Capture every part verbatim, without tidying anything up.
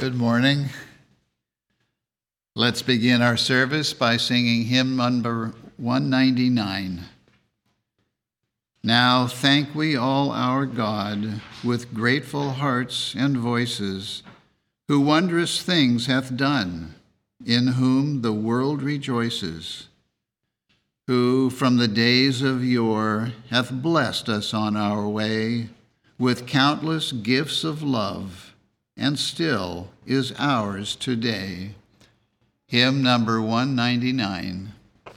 Good morning. Let's begin our service by singing hymn number one ninety-nine. Now thank we all our God with grateful hearts and voices, who wondrous things hath done, in whom the world rejoices, who from the days of yore hath blessed us on our way with countless gifts of love, and still is ours today. Hymn number one ninety-nine.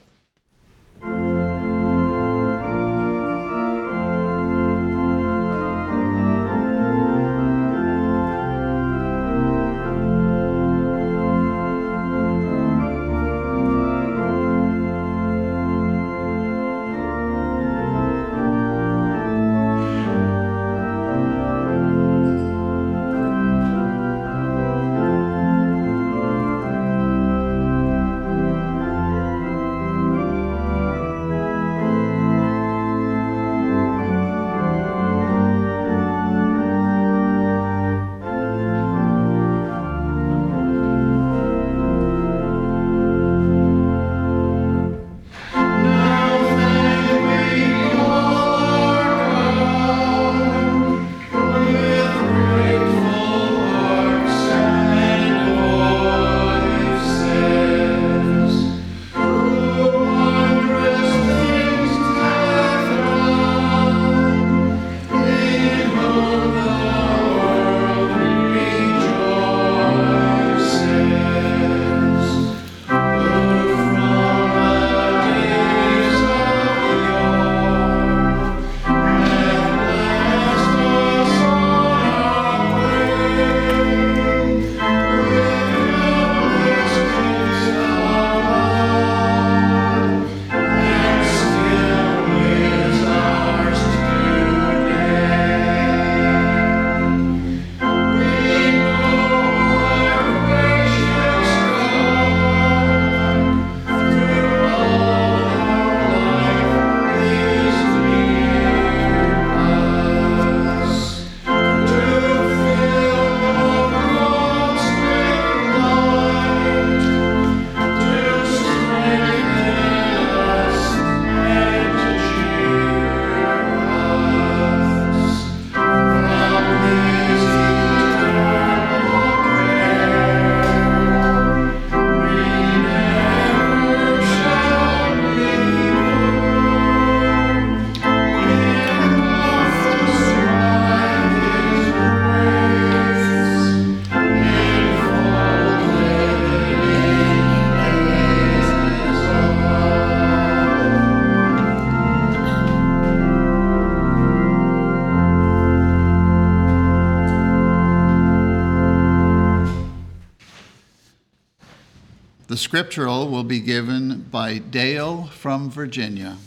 The scriptural will be given by Dale from Virginia.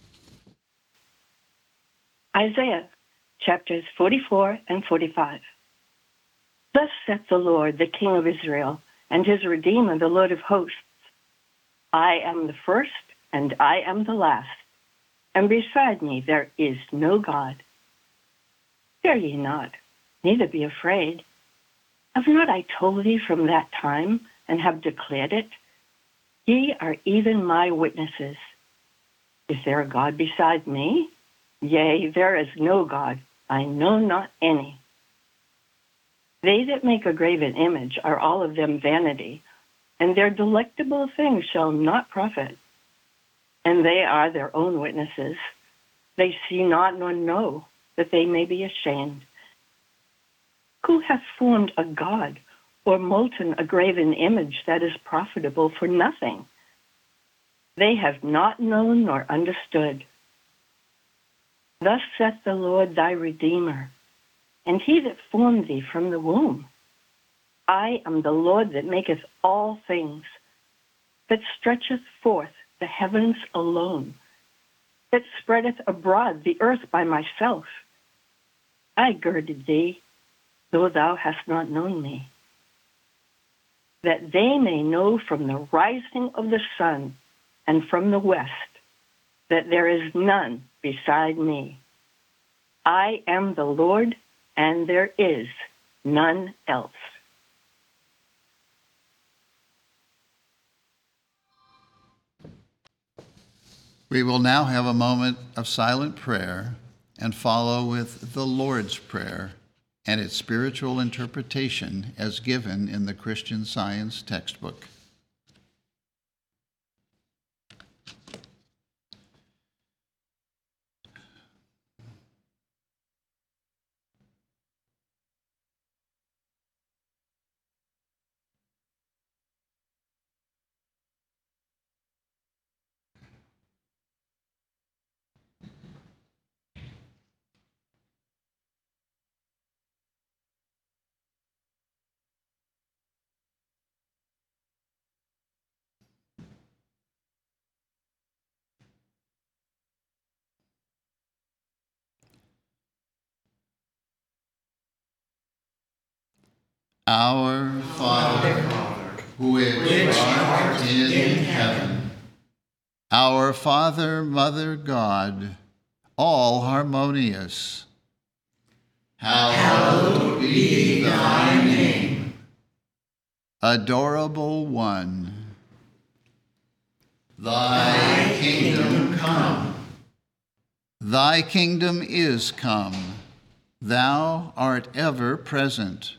Isaiah, chapters forty-four and forty-five. Thus saith the Lord, the King of Israel, and his Redeemer, the Lord of hosts. I am the first, and I am the last, and beside me there is no God. Fear ye not, neither be afraid. Have not I told thee from that time, and have declared it? Ye are even my witnesses. Is there a God beside me? Yea, there is no God, I know not any. They that make a graven image are all of them vanity, and their delectable things shall not profit. And they are their own witnesses. They see not nor know, that they may be ashamed. Who hath formed a God, or molten a graven image that is profitable for nothing? They have not known nor understood. Thus saith the Lord thy Redeemer, and he that formed thee from the womb. I am the Lord that maketh all things, that stretcheth forth the heavens alone, that spreadeth abroad the earth by myself. I girded thee, though thou hast not known me, that they may know from the rising of the sun and from the west that there is none beside me. I am the Lord, and there is none else. We will now have a moment of silent prayer and follow with the Lord's Prayer and its spiritual interpretation as given in the Christian Science textbook. Our Father, which art in heaven, our Father, Mother, God, all harmonious, hallowed be thy name. Adorable One, thy kingdom come. Thy kingdom is come. Thou art ever present.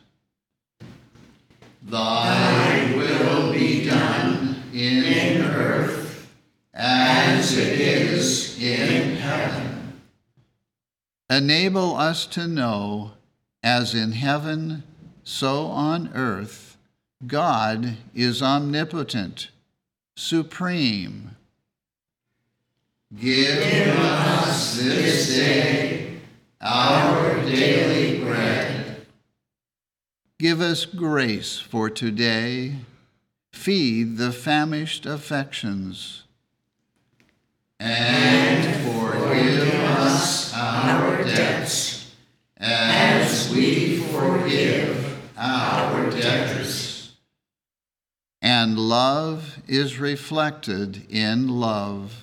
Thy will be done in earth as it is in heaven. Enable us to know, as in heaven, so on earth, God is omnipotent, supreme. Give us this day our daily bread. Give us grace for today. Feed the famished affections. And forgive us our debts, as we forgive our debtors. And love is reflected in love.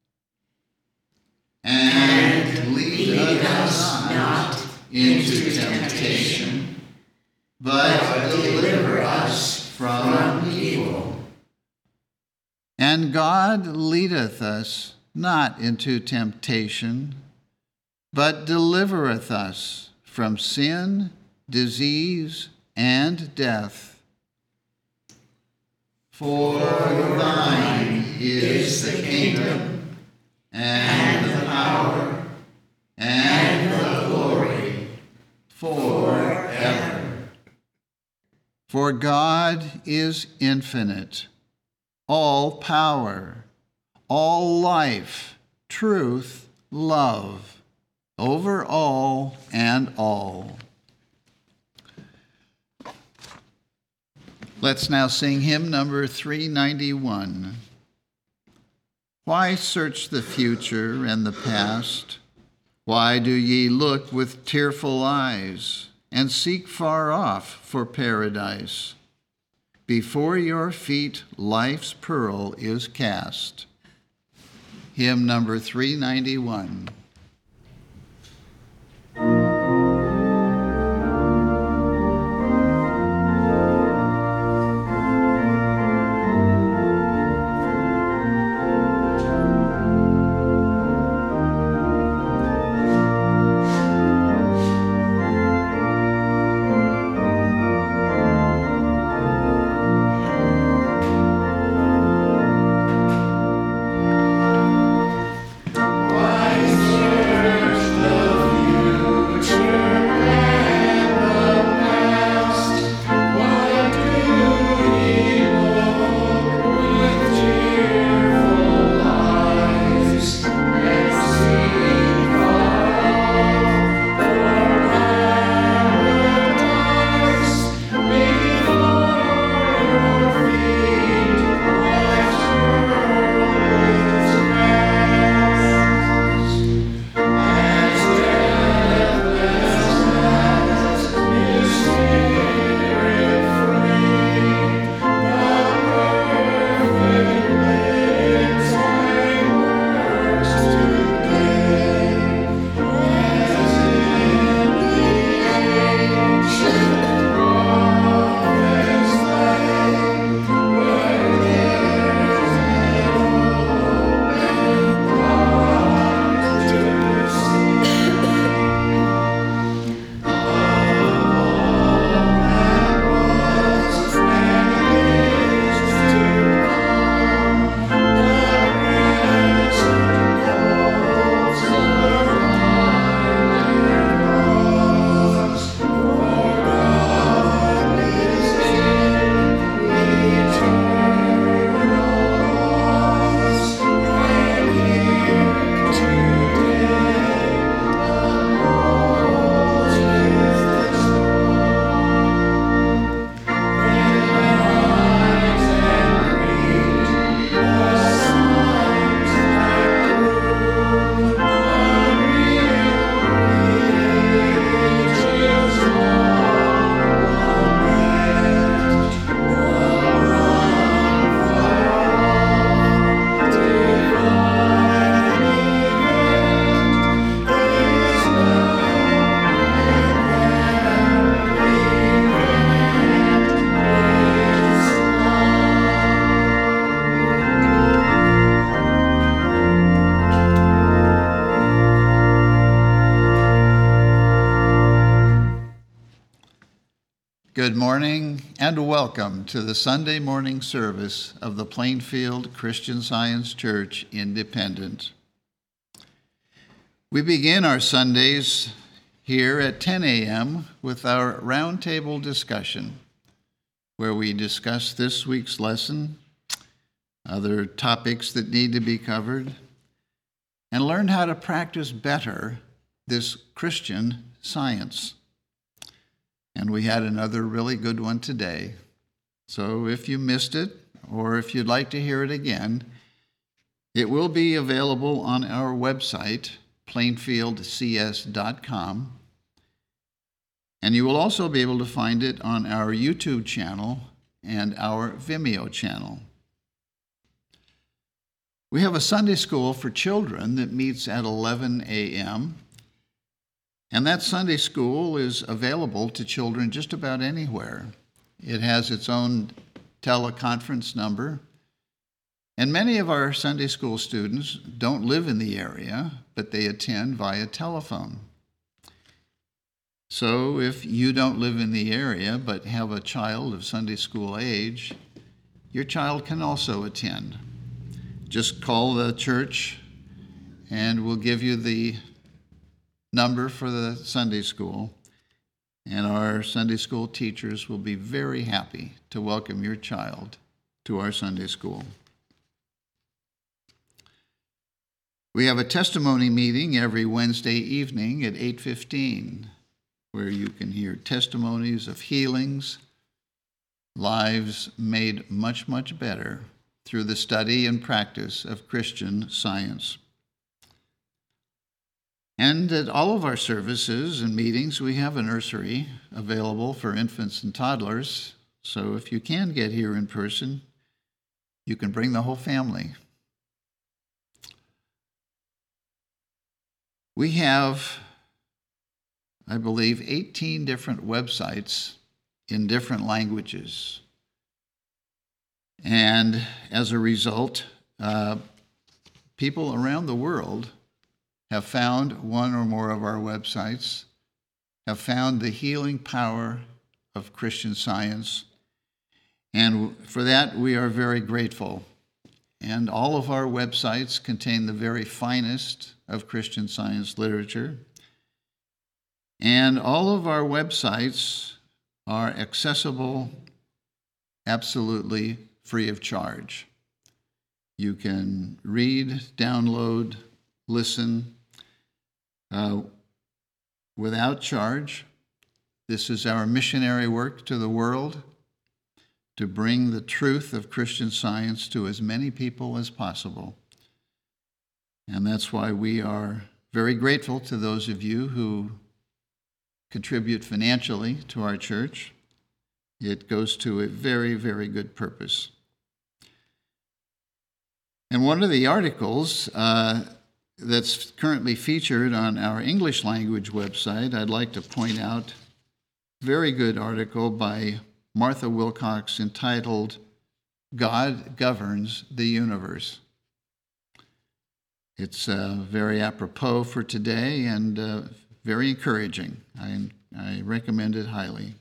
And lead us not into temptation, but deliver us from evil. And God leadeth us not into temptation, but delivereth us from sin, disease, and death. For thine is the kingdom, and the power, and the glory, forever. For God is infinite, all power, all life, truth, love, over all and all. Let's now sing hymn number three ninety-one. Why search the future and the past? Why do ye look with tearful eyes and seek far off for paradise? Before your feet life's pearl is cast. Hymn number three ninety-one. Why Good morning and welcome to the Sunday morning service of the Plainfield Christian Science Church Independent. We begin our Sundays here at ten a.m. with our roundtable discussion, where we discuss this week's lesson, other topics that need to be covered, and learn how to practice better this Christian science. And we had another really good one today. So if you missed it, or if you'd like to hear it again, it will be available on our website, plainfield c s dot com. And you will also be able to find it on our YouTube channel and our Vimeo channel. We have a Sunday school for children that meets at eleven a.m., and that Sunday school is available to children just about anywhere. It has its own teleconference number, and many of our Sunday school students don't live in the area, but they attend via telephone. So if you don't live in the area but have a child of Sunday school age, your child can also attend. Just call the church and we'll give you the number for the Sunday school, and our Sunday school teachers will be very happy to welcome your child to our Sunday school. We have a testimony meeting every Wednesday evening at eight fifteen, where you can hear testimonies of healings, lives made much, much better through the study and practice of Christian Science. And at all of our services and meetings, we have a nursery available for infants and toddlers. So if you can get here in person, you can bring the whole family. We have, I believe, eighteen different websites in different languages. And as a result, uh, people around the world have found one or more of our websites, have found the healing power of Christian Science, and for that we are very grateful. And all of our websites contain the very finest of Christian Science literature, and all of our websites are accessible absolutely free of charge. You can read, download, listen, Uh, without charge. This is our missionary work to the world, to bring the truth of Christian Science to as many people as possible. And that's why we are very grateful to those of you who contribute financially to our church. It goes to a very, very good purpose. And one of the articles uh, that's currently featured on our English language website, I'd like to point out a very good article by Martha Wilcox entitled, God Governs the Universe. It's uh, very apropos for today and uh, very encouraging. I, I recommend it highly.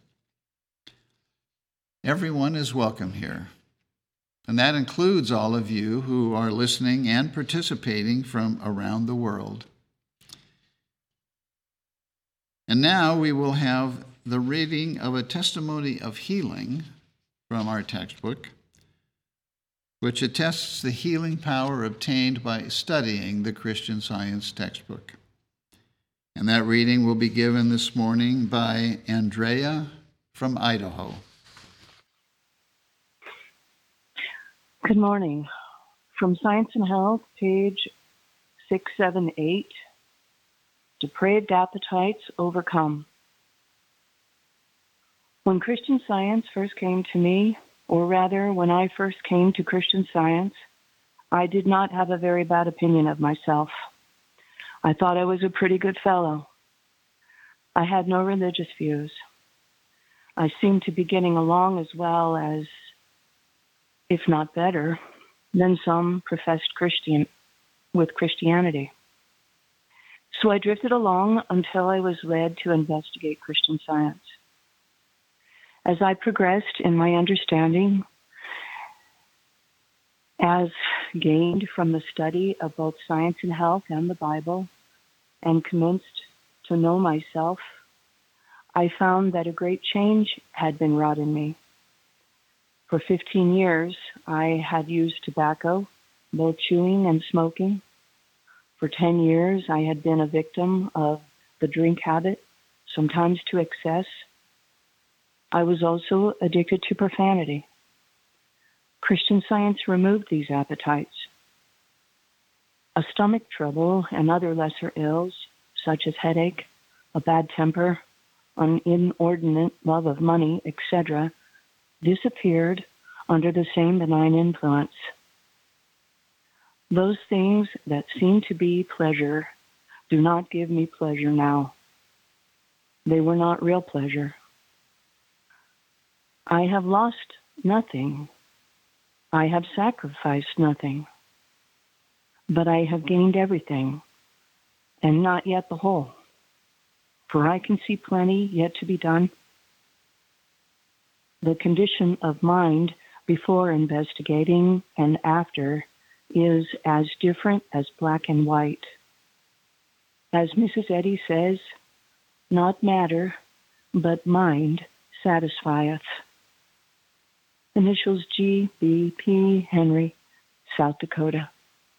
Everyone is welcome here. And that includes all of you who are listening and participating from around the world. And now we will have the reading of a testimony of healing from our textbook, which attests the healing power obtained by studying the Christian Science textbook. And that reading will be given this morning by Andrea from Idaho. Good morning. From Science and Health, page six seventy-eight, Depraved Appetites Overcome. When Christian Science first came to me, or rather, when I first came to Christian Science, I did not have a very bad opinion of myself. I thought I was a pretty good fellow. I had no religious views. I seemed to be getting along as well as, if not better, than some professed Christian with Christianity. So I drifted along until I was led to investigate Christian Science. As I progressed in my understanding, as gained from the study of both science and health and the Bible, and commenced to know myself, I found that a great change had been wrought in me. For fifteen years, I had used tobacco, both chewing and smoking. For ten years, I had been a victim of the drink habit, sometimes to excess. I was also addicted to profanity. Christian Science removed these appetites. A stomach trouble and other lesser ills, such as headache, a bad temper, an inordinate love of money, et cetera, disappeared under the same benign influence. Those things that seem to be pleasure do not give me pleasure now. They were not real pleasure. I have lost nothing. I have sacrificed nothing. But I have gained everything, and not yet the whole. For I can see plenty yet to be done. The condition of mind before investigating and after is as different as black and white. As Missus Eddy says, not matter, but mind satisfieth. Initials G B P Henry, South Dakota.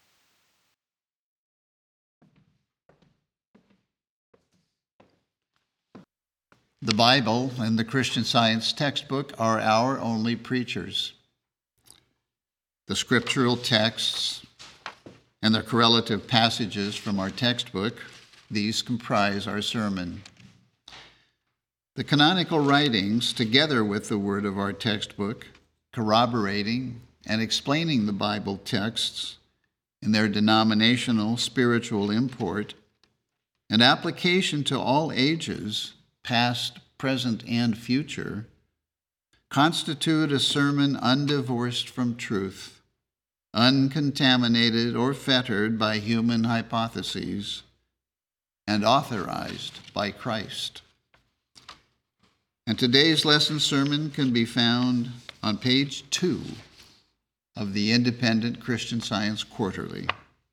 The Bible and the Christian Science textbook are our only preachers. The scriptural texts and the correlative passages from our textbook, these comprise our sermon. The canonical writings, together with the word of our textbook, corroborating and explaining the Bible texts in their denominational spiritual import and application to all ages, past, present, and future, constitute a sermon undivorced from truth, uncontaminated or fettered by human hypotheses, and authorized by Christ. And today's lesson sermon can be found on page two of the Independent Christian Science Quarterly.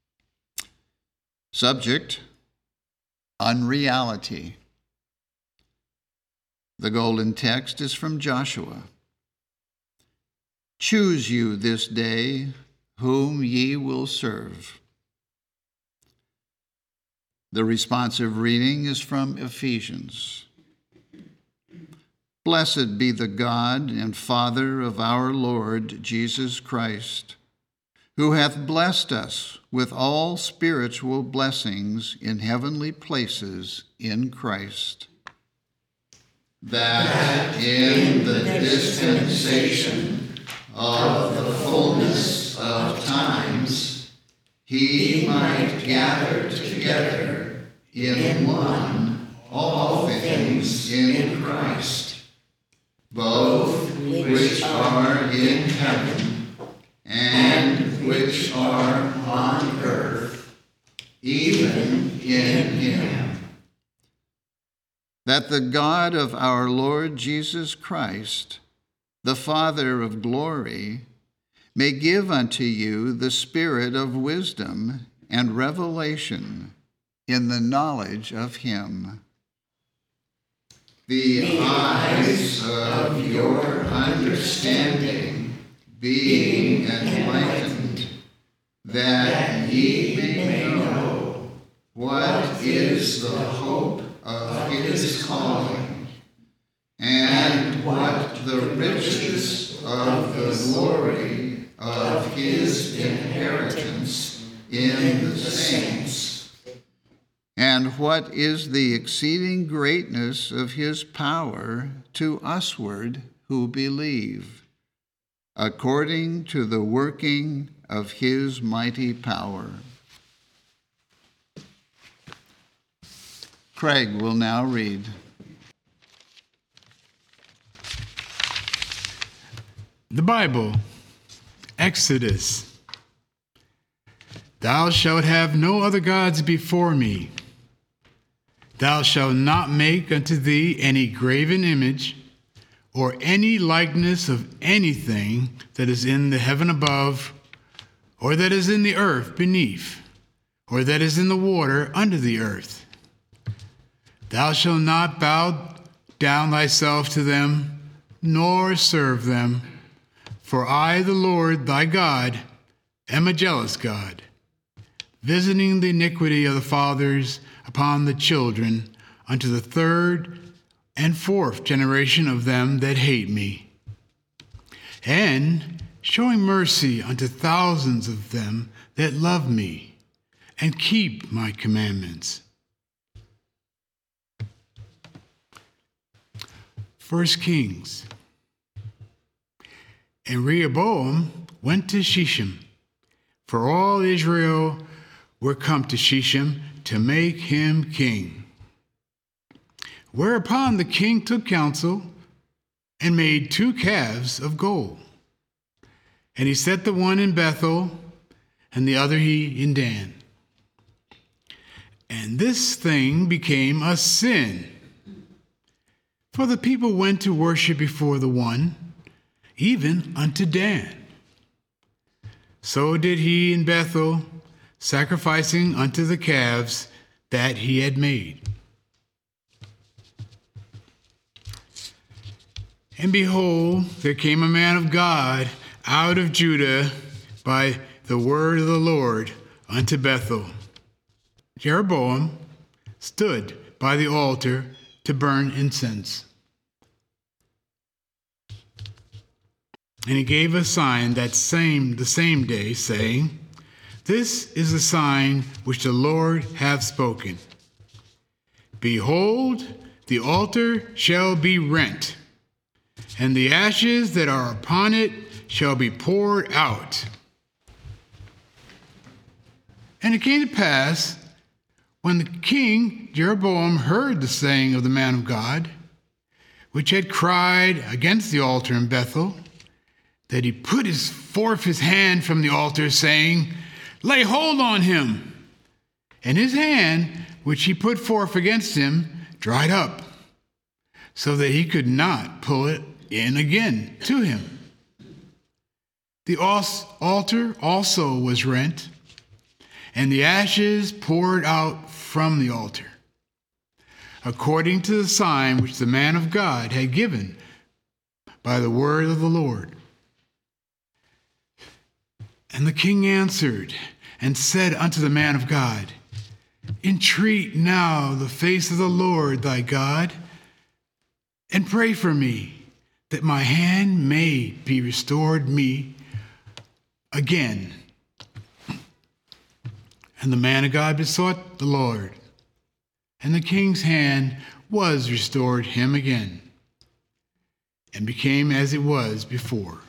Subject, unreality. The golden text is from Joshua. Choose you this day whom ye will serve. The responsive reading is from Ephesians. Blessed be the God and Father of our Lord Jesus Christ, who hath blessed us with all spiritual blessings in heavenly places in Christ, that in the dispensation of the fullness of times he might gather together in one all things in Christ, both which are in heaven and which are on earth, even in him. That the God of our Lord Jesus Christ, the Father of glory, may give unto you the spirit of wisdom and revelation in the knowledge of him, the eyes of your understanding being enlightened, that ye may know what is the hope of his calling, and what the riches of the glory of his inheritance in the saints, and what is the exceeding greatness of his power to usward who believe, according to the working of his mighty power. Craig will now read. The Bible, Exodus. Thou shalt have no other gods before me. Thou shalt not make unto thee any graven image, or any likeness of anything that is in the heaven above, or that is in the earth beneath, or that is in the water under the earth. Thou shalt not bow down thyself to them, nor serve them. For I, the Lord thy God, am a jealous God, visiting the iniquity of the fathers upon the children, unto the third and fourth generation of them that hate me, and showing mercy unto thousands of them that love me, and keep my commandments. First Kings. And Rehoboam went to Shechem, for all Israel were come to Shechem to make him king. Whereupon the king took counsel and made two calves of gold. And he set the one in Bethel, and the other he in Dan. And this thing became a sin. For the people went to worship before the one, even unto Dan. So did he in Bethel, sacrificing unto the calves that he had made. And behold, there came a man of God out of Judah by the word of the Lord unto Bethel. Jeroboam stood by the altar to burn incense. And he gave a sign that same the same day, saying, This is the sign which the Lord hath spoken. Behold, the altar shall be rent, and the ashes that are upon it shall be poured out. And it came to pass, when the king Jeroboam heard the saying of the man of God, which had cried against the altar in Bethel, that he put his, forth his hand from the altar, saying, Lay hold on him. And his hand, which he put forth against him, dried up, so that he could not pull it in again to him. The altar also was rent, and the ashes poured out from the altar, according to the sign which the man of God had given by the word of the Lord. And the king answered and said unto the man of God, Entreat now the face of the Lord thy God, and pray for me, that my hand may be restored me again. And the man of God besought the Lord, and the king's hand was restored him again, and became as it was before.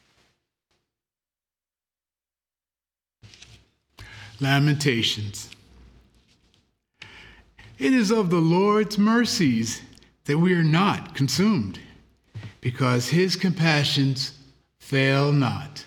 Lamentations. It is of the Lord's mercies that we are not consumed, because his compassions fail not.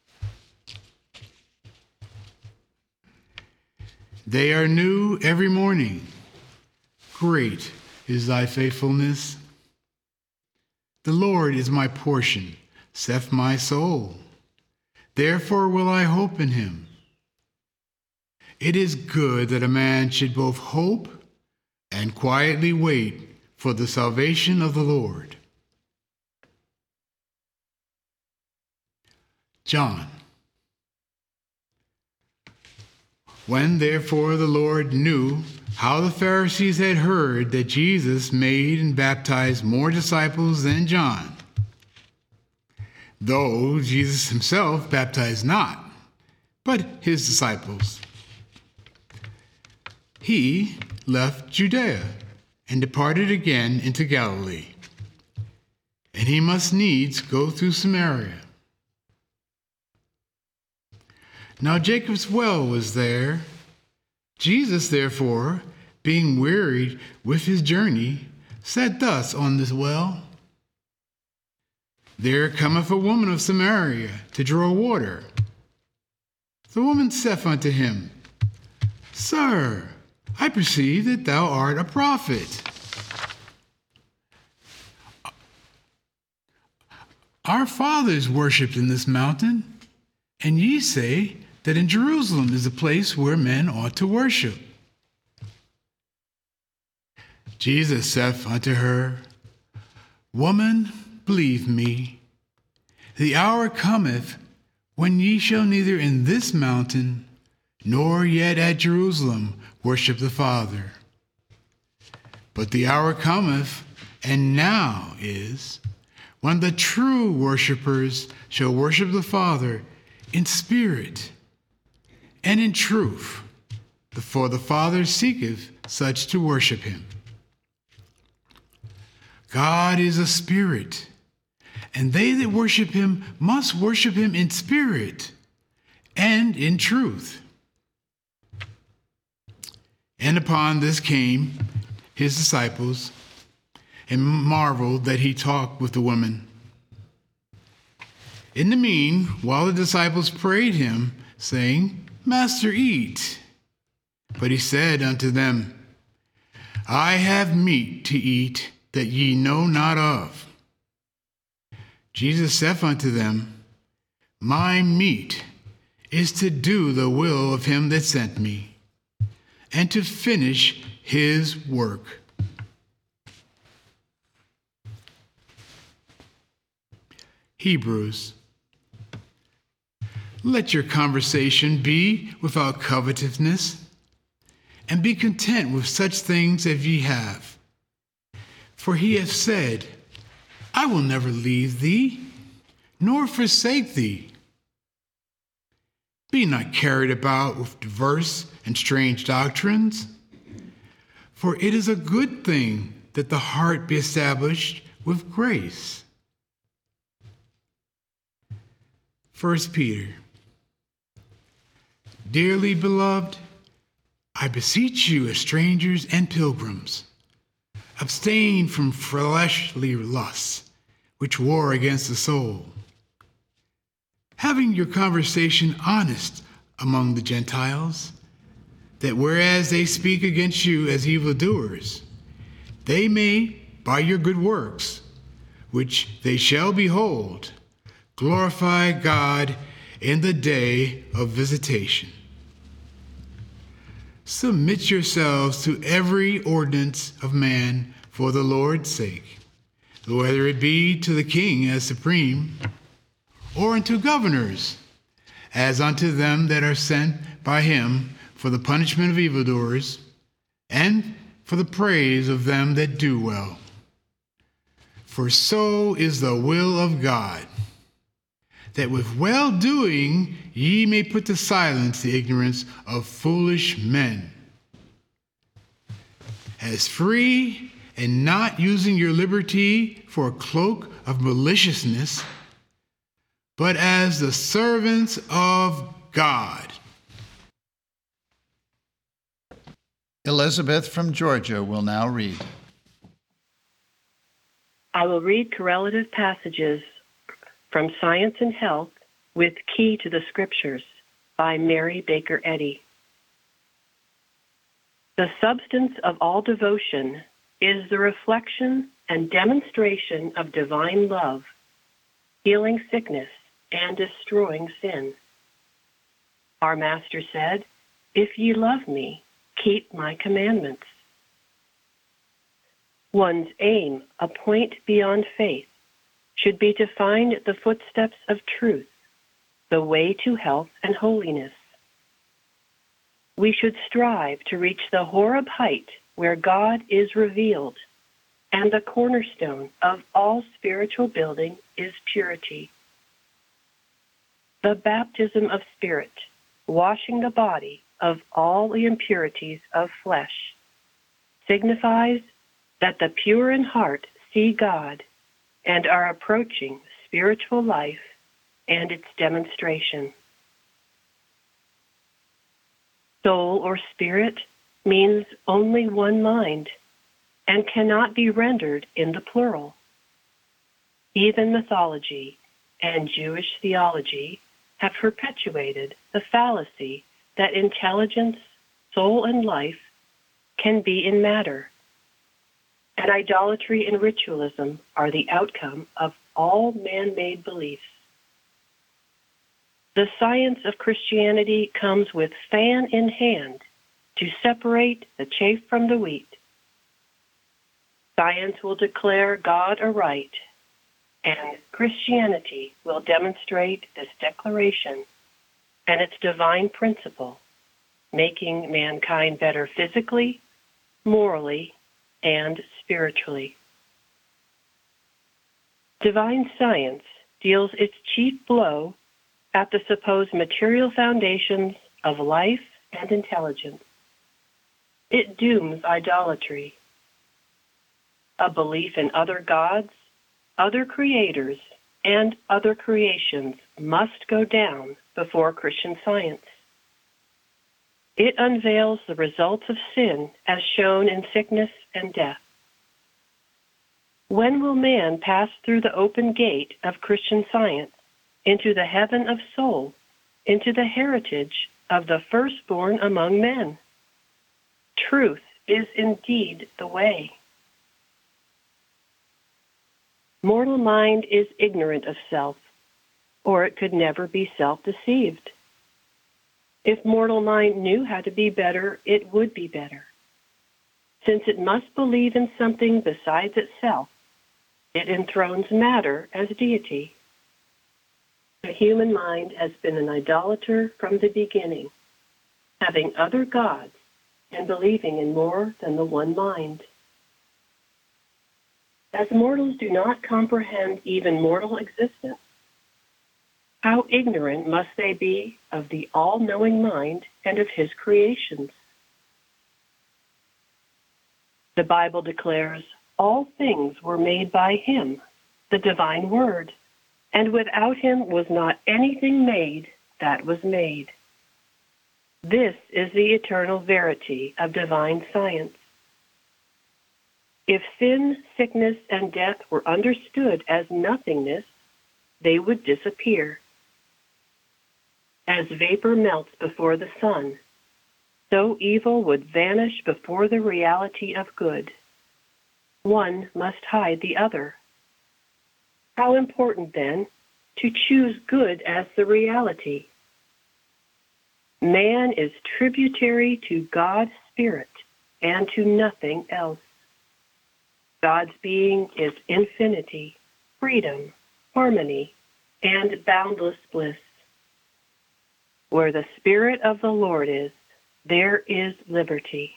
They are new every morning. Great is thy faithfulness. The Lord is my portion, saith my soul. Therefore will I hope in him. It is good that a man should both hope and quietly wait for the salvation of the Lord. John. When therefore the Lord knew how the Pharisees had heard that Jesus made and baptized more disciples than John, though Jesus himself baptized not, but his disciples, he left Judea and departed again into Galilee. And he must needs go through Samaria. Now Jacob's well was there. Jesus, therefore, being wearied with his journey, sat thus on this well. There cometh a woman of Samaria to draw water. The woman saith unto him, Sir, I perceive that thou art a prophet. Our fathers worshipped in this mountain, and ye say that in Jerusalem is the place where men ought to worship. Jesus saith unto her, Woman, believe me, the hour cometh when ye shall neither in this mountain nor yet at Jerusalem worship the Father. But the hour cometh, and now is, when the true worshipers shall worship the Father in spirit and in truth, for the Father seeketh such to worship him. God is a spirit, and they that worship him must worship him in spirit and in truth. And upon this came his disciples, and marveled that he talked with the woman. In the mean, while the disciples prayed him, saying, Master, eat. But he said unto them, I have meat to eat that ye know not of. Jesus saith unto them, My meat is to do the will of him that sent me, and to finish his work. Hebrews. Let your conversation be without covetousness, and be content with such things as ye have. For he hath said, I will never leave thee, nor forsake thee. Be not carried about with diverse and strange doctrines, for it is a good thing that the heart be established with grace. First Peter. Dearly beloved, I beseech you as strangers and pilgrims, abstain from fleshly lusts, which war against the soul, having your conversation honest among the Gentiles, that whereas they speak against you as evildoers, they may, by your good works, which they shall behold, glorify God in the day of visitation. Submit yourselves to every ordinance of man for the Lord's sake, whether it be to the king as supreme, or unto governors, as unto them that are sent by him for the punishment of evildoers, and for the praise of them that do well. For so is the will of God, that with well-doing ye may put to silence the ignorance of foolish men. As free, and not using your liberty for a cloak of maliciousness, but as the servants of God. Elizabeth from Georgia will now read. I will read correlative passages from Science and Health with Key to the Scriptures by Mary Baker Eddy. The substance of all devotion is the reflection and demonstration of divine love, healing sickness and destroying sin. Our Master said, If ye love me, keep my commandments. One's aim, a point beyond faith, should be to find the footsteps of truth, the way to health and holiness. We should strive to reach the Horeb height where God is revealed, and the cornerstone of all spiritual building is purity. The baptism of spirit, washing the body of all the impurities of flesh, signifies that the pure in heart see God and are approaching spiritual life and its demonstration. Soul or spirit means only one mind and cannot be rendered in the plural. Heathen mythology and Jewish theology have perpetuated the fallacy that intelligence, soul, and life can be in matter, and idolatry and ritualism are the outcome of all man-made beliefs. The science of Christianity comes with fan in hand to separate the chaff from the wheat. Science will declare God aright, and Christianity will demonstrate this declaration and its divine principle, making mankind better physically, morally, and spiritually. Divine science deals its chief blow at the supposed material foundations of life and intelligence. It dooms idolatry. A belief in other gods, other creators, and other creations must go down before Christian Science. It unveils the results of sin as shown in sickness and death. When will man pass through the open gate of Christian Science into the heaven of souls, into the heritage of the firstborn among men? Truth is indeed the way. Mortal mind is ignorant of self, or it could never be self-deceived. If mortal mind knew how to be better, it would be better. Since it must believe in something besides itself, it enthrones matter as deity. The human mind has been an idolater from the beginning, having other gods and believing in more than the one mind. As mortals do not comprehend even mortal existence, how ignorant must they be of the all-knowing mind and of his creations? The Bible declares, all things were made by him, the divine word, and without him was not anything made that was made. This is the eternal verity of divine science. If sin, sickness, and death were understood as nothingness, they would disappear. As vapor melts before the sun, so evil would vanish before the reality of good. One must hide the other. How important, then, to choose good as the reality. Man is tributary to God's Spirit and to nothing else. God's being is infinity, freedom, harmony, and boundless bliss. Where the Spirit of the Lord is, there is liberty.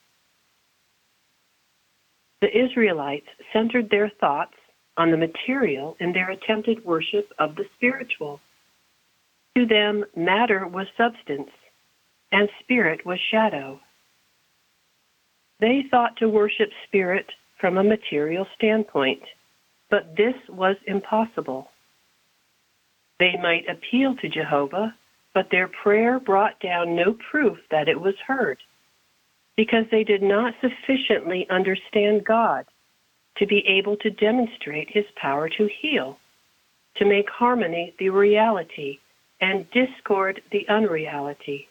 The Israelites centered their thoughts on the material in their attempted worship of the spiritual. To them, matter was substance, and spirit was shadow. They thought to worship spirit from a material standpoint, but this was impossible. They might appeal to Jehovah, but their prayer brought down no proof that it was heard, because they did not sufficiently understand God to be able to demonstrate his power to heal, to make harmony the reality and discord the unreality.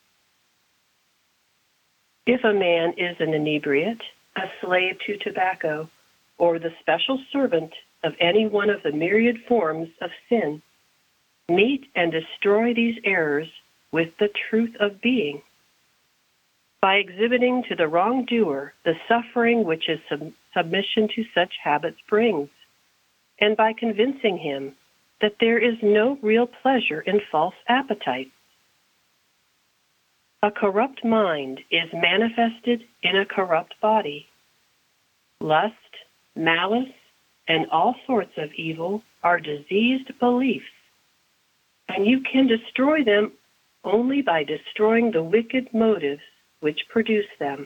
If a man is an inebriate, a slave to tobacco, or the special servant of any one of the myriad forms of sin, meet and destroy these errors with the truth of being. By exhibiting to the wrongdoer the suffering which his sub- submission to such habits brings, and by convincing him that there is no real pleasure in false appetites. A corrupt mind is manifested in a corrupt body. Lust, malice, and all sorts of evil are diseased beliefs, and you can destroy them only by destroying the wicked motives which produce them.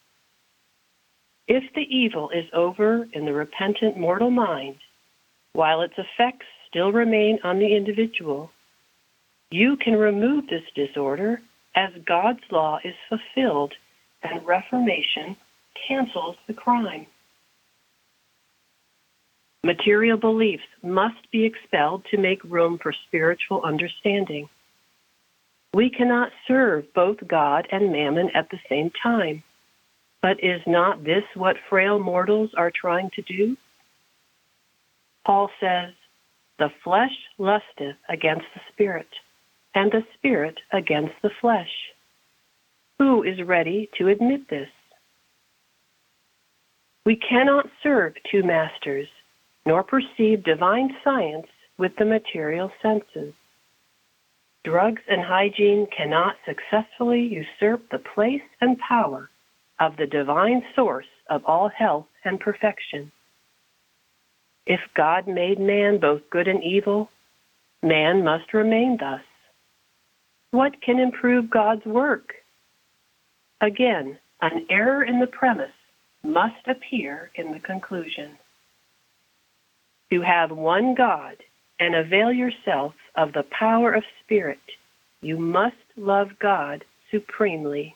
If the evil is over in the repentant mortal mind, while its effects still remain on the individual, you can remove this disorder as God's law is fulfilled and reformation cancels the crime. Material beliefs must be expelled to make room for spiritual understanding. We cannot serve both God and mammon at the same time. But is not this what frail mortals are trying to do? Paul says, "The flesh lusteth against the spirit, and the spirit against the flesh." Who is ready to admit this? We cannot serve two masters, nor perceive divine science with the material senses. Drugs and hygiene cannot successfully usurp the place and power of the divine source of all health and perfection. If God made man both good and evil, man must remain thus. What can improve God's work? Again, an error in the premise must appear in the conclusion. To have one God and avail yourself of the power of spirit, you must love God supremely.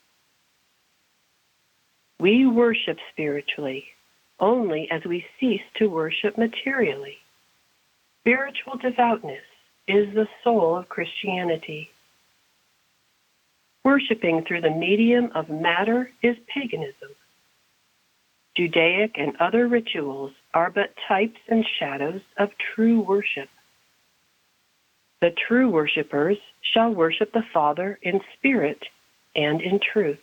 We worship spiritually only as we cease to worship materially. Spiritual devoutness is the soul of Christianity. Worshipping through the medium of matter is paganism. Judaic and other rituals are but types and shadows of true worship. The true worshipers shall worship the Father in spirit and in truth.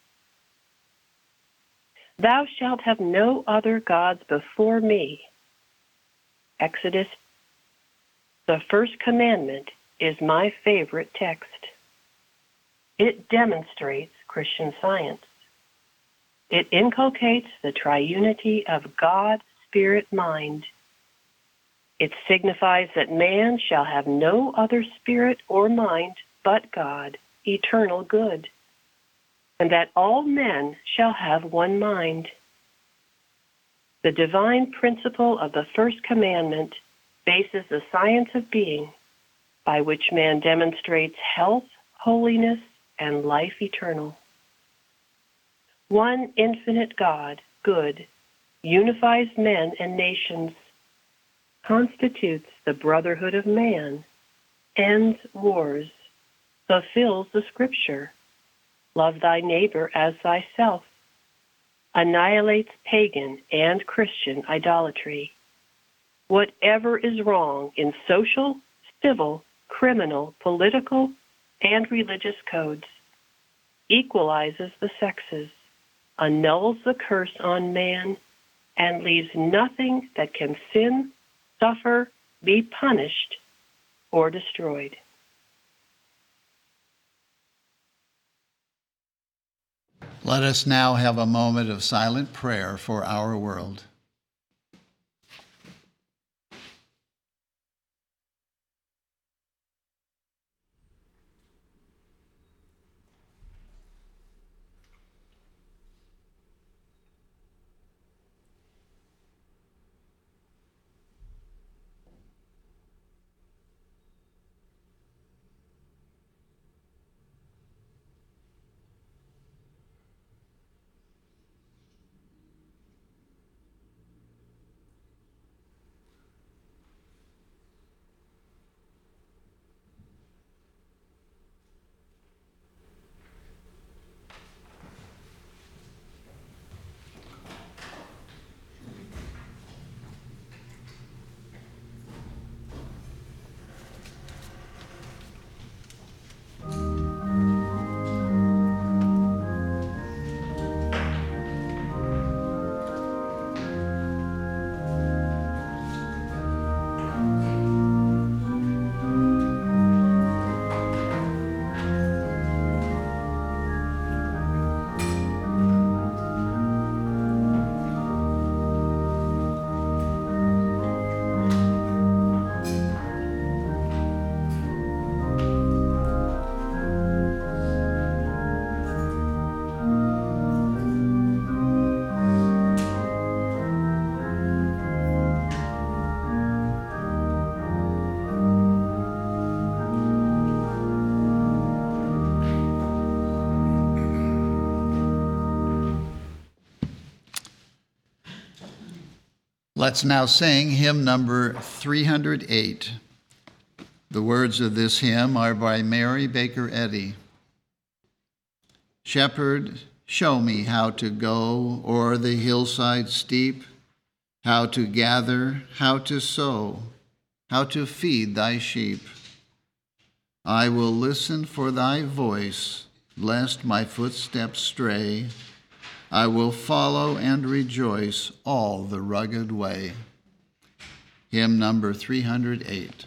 Thou shalt have no other gods before me. Exodus. The first commandment is my favorite text. It demonstrates Christian science. It inculcates the triunity of God, spirit, mind. It signifies that man shall have no other spirit or mind but God, eternal good, and that all men shall have one mind. The divine principle of the first commandment bases the science of being, by which man demonstrates health, holiness, and life eternal. One infinite God, good, unifies men and nations, constitutes the brotherhood of man, ends wars, fulfills the scripture, love thy neighbor as thyself, annihilates pagan and Christian idolatry. Whatever is wrong in social, civil, criminal, political, and religious codes, equalizes the sexes, annuls the curse on man, and leaves nothing that can sin, suffer, be punished, or destroyed. Let us now have a moment of silent prayer for our world. Let's now sing hymn number three hundred eight. The words of this hymn are by Mary Baker Eddy. Shepherd, show me how to go o'er the hillside steep, how to gather, how to sow, how to feed thy sheep. I will listen for thy voice, lest my footsteps stray. I will follow and rejoice all the rugged way. Hymn number three hundred eight.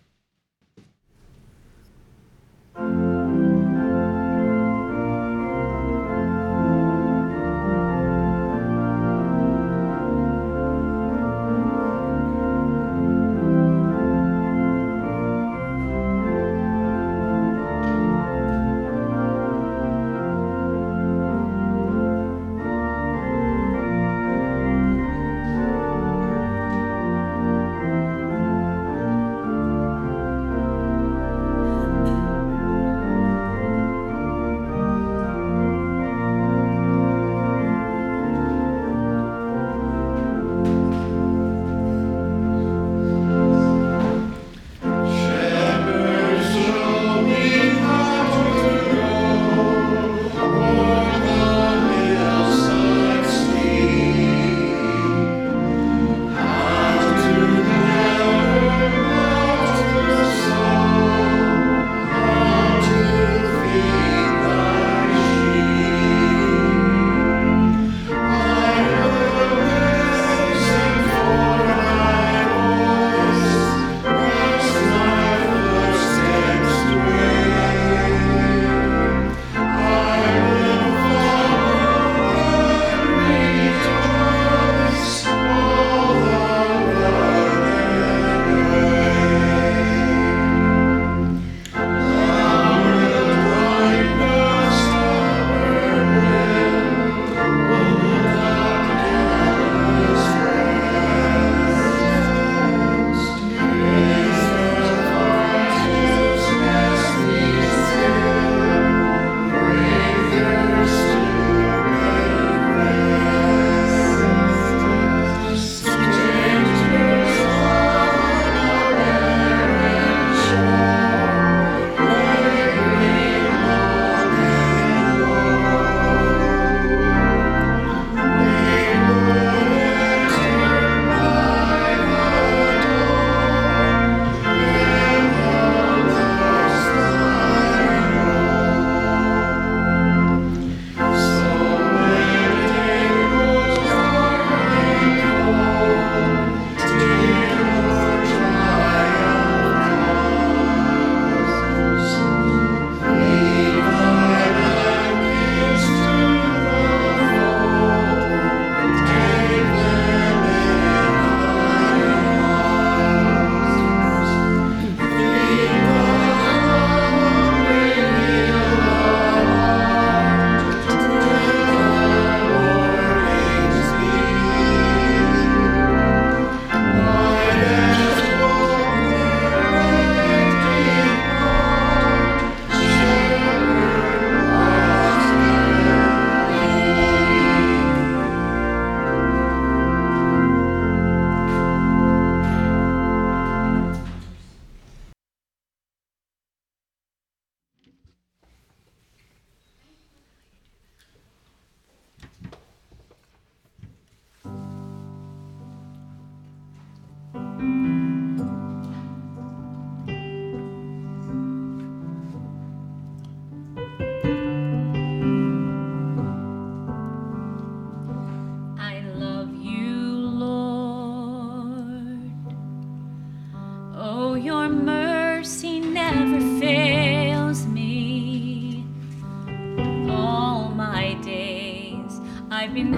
I've been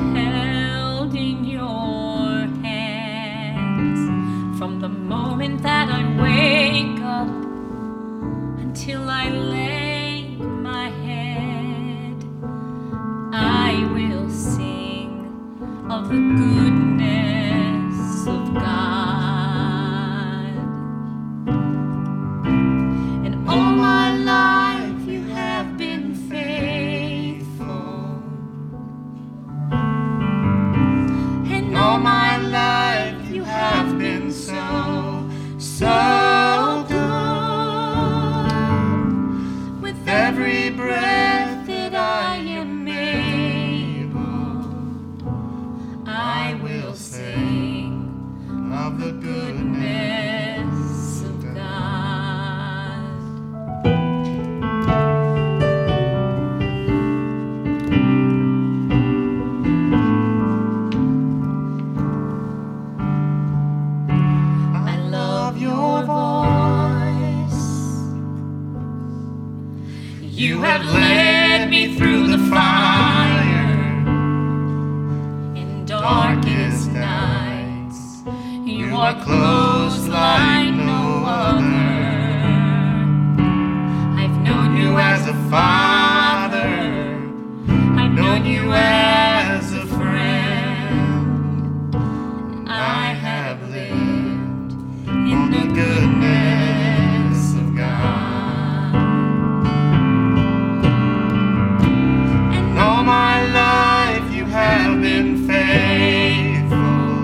held in your hands from the moment that I wake up until I lay my head. I will sing of the goodness of God. And all my life you have been faithful. And all my life you have been so, so good. With every breath that I am able, I will sing You have led me through the fire in darkest nights. You are close like no other. I've known you as a father. I've known you as a friend. And I have lived in the goodness of God. And all my life you have been faithful.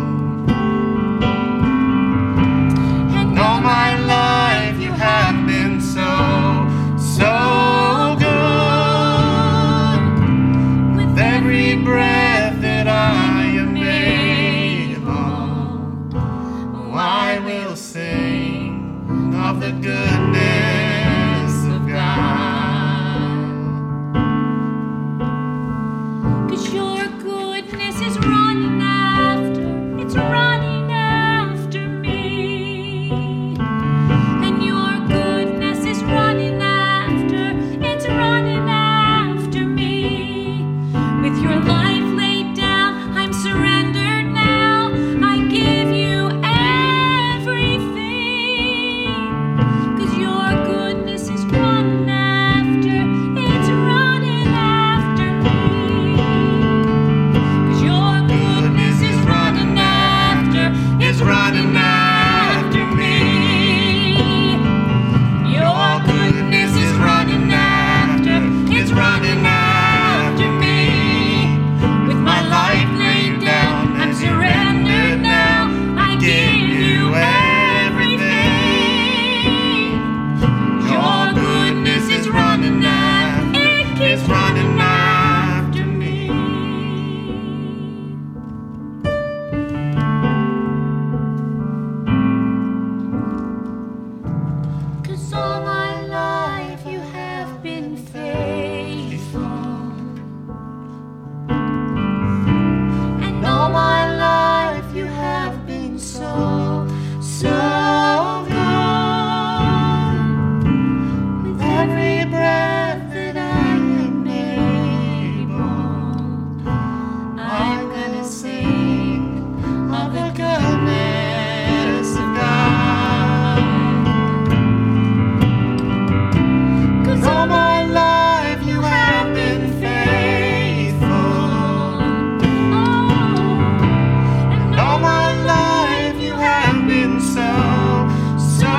And all my life you have been so, so good. With every breath that I am able, oh, I will sing of the goodness of God. 'Cause your goodness is running after, it's running after me. And your goodness is running after, it's running after me. With your life laid down, I'm surrendered now. I give you everything. 'Cause your goodness is running after, it's running after me. 'Cause your goodness is running after, it's running after me. Your goodness is running after, it's running after me. With my life laid down, I'm surrendered now. I give you everything. Your goodness is running after, it keeps running after me. Cause all my life you have been faithful. And all my life you have been so, so good. With every breath that I am able, I'm gonna sing of the goodness of God. 'Cause all my life you have been faithful. And all my life you have been so, so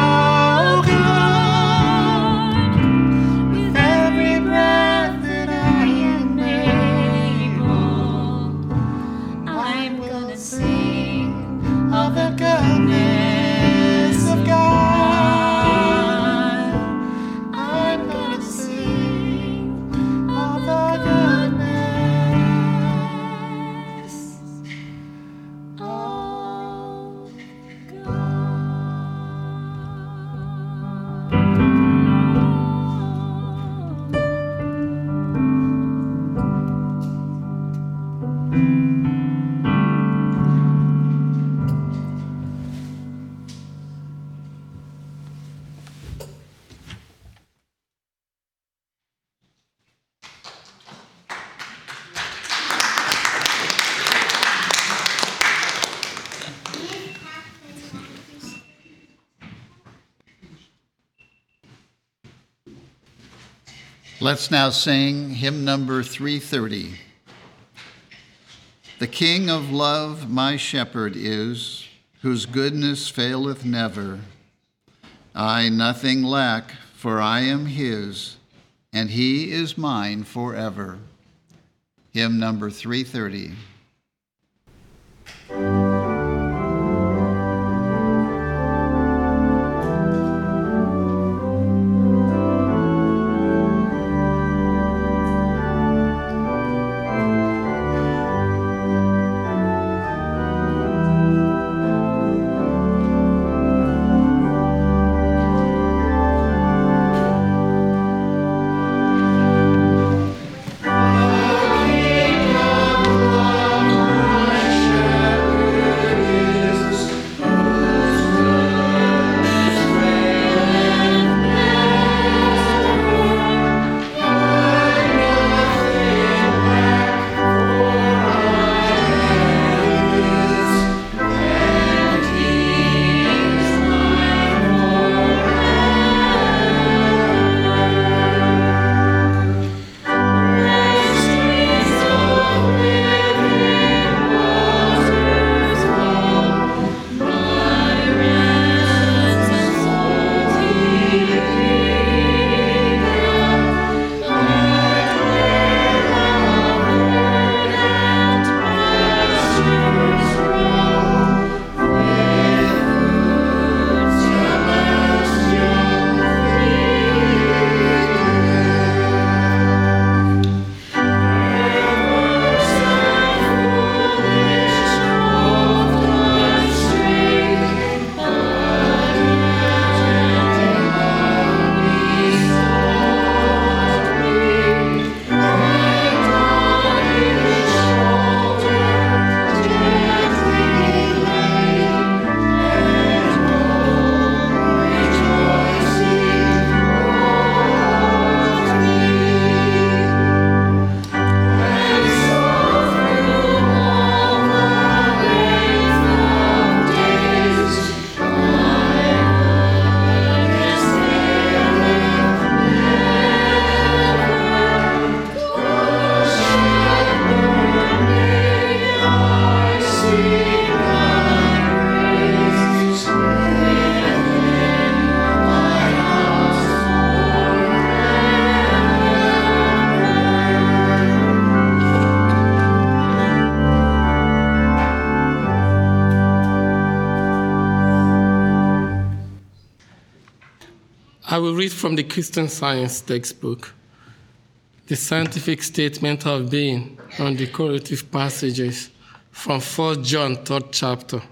good. With every breath that I am able, I'm gonna sing of the goodness of God. I'm gonna sing of the goodness of Let's now sing hymn number three thirty. The King of love my shepherd is, whose goodness faileth never. I nothing lack, for I am his, and he is mine forever. Hymn number three thirty. The King of love, my shepherd. will read from the Christian Science textbook, the scientific statement of being on the correlative passages from First John, third chapter.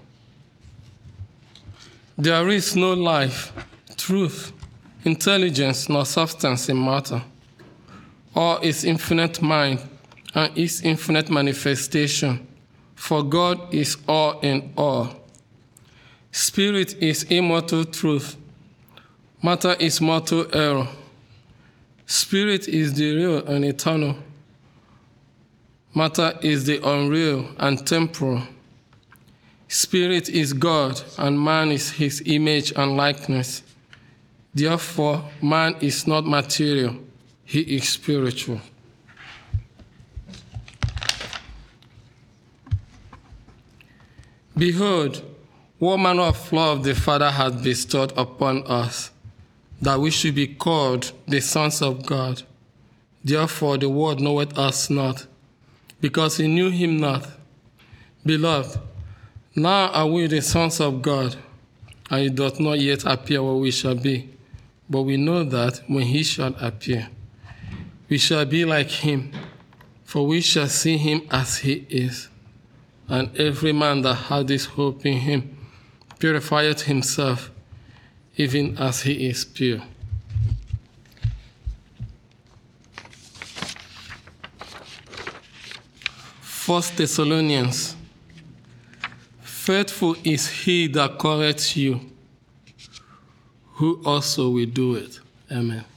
There is no life, truth, intelligence, nor substance in matter, or its infinite mind and its infinite manifestation, for God is all in all. Spirit is immortal truth. Matter is mortal error. Spirit is the real and eternal. Matter is the unreal and temporal. Spirit is God, and man is his image and likeness. Therefore, man is not material, he is spiritual. Behold, what manner of love the Father hath bestowed upon us, that we should be called the sons of God. Therefore the world knoweth us not, because he knew him not. Beloved, now are we the sons of God, and it doth not yet appear what we shall be. But we know that when he shall appear, we shall be like him, for we shall see him as he is. And every man that hath this hope in him purifieth himself, even as he is pure. First Thessalonians. Faithful is he that calleth you, who also will do it. Amen.